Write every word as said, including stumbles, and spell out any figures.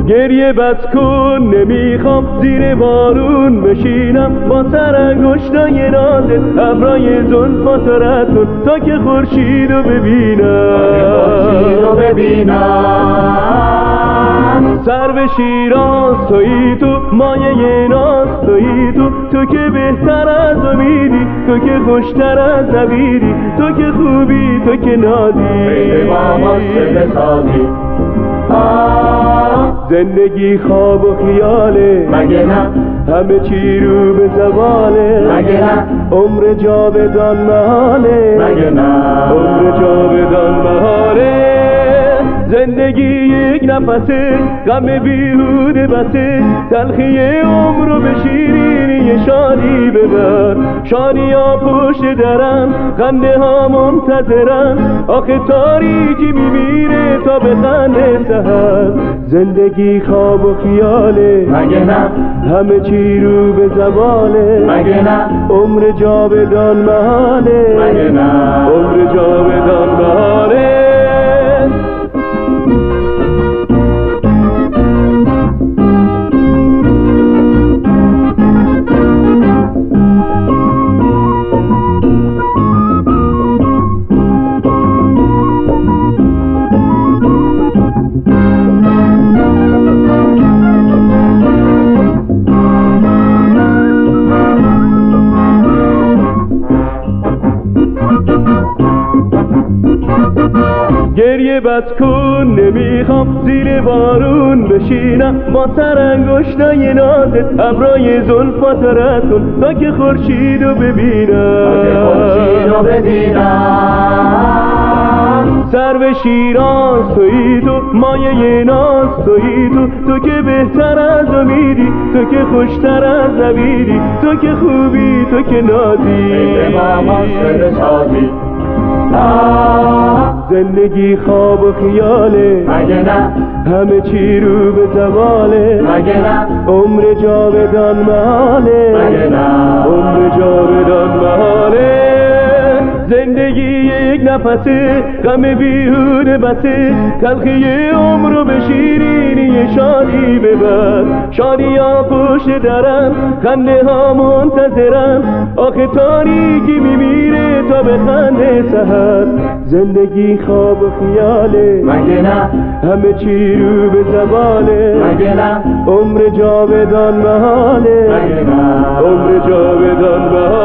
گریه بس کن نمیخوام زیر بارون بشینم با سر انگشتای نازت ابرای زلفات رد کن تا که خورشید رو ببینم. سر به شیراز تویی تو، مایه ناز تویی تو، تو که بهتر از امیدی، تو که خوشتر از نویدی، تو که خوبی، تو که نازی زندگی خواب و خیاله مگه نه؟ همه چی رو به زواله مگه نه؟ عمر جاودان محاله مگه نه؟ عمر جاودان محاله زندگی یک نفسه غم بیهوده بسه تلخی عمر رو به شیرینی شادی ببر شادی ها پشت درم خنده ها منتظرم آخه تاریکی میمیره تا به خنده سحر زندگی خواب و خیاله مگه نه؟ همه چی رو به زواله مگه نه؟ عمر جاودان محاله مگه نه؟ عمر جاودان محاله گریه بس کن نمیخوام زیر بارون بشینم با سر انگشتای نازت ابرای زلفات رد کن تا که خورشید رو ببینم. سر به شیراز تویی تو، مایه ناز تویی تو، تو که بهتر از امیدی، تو که خوشتر از نویدی، تو که خوبی، تو که نازی زندگی خواب و خیاله مگه نه؟ همه چی رو به زواله مگه نه؟ عمر جاودان محاله مگه نه؟ عمر جاودان محاله زندگی یک نفسه غم بیهوده بسه تلخی عمر رو به شیرینی شادی ببر شادی ها پشت درم خنده ها منتظرم آخه تاریکی میمیره تا به خنده سحر زندگی خواب و خیاله مگه نه؟ همه چی رو به زواله مگه نه؟ عمر جاودان محاله مگه نه؟ عمر جاودان محاله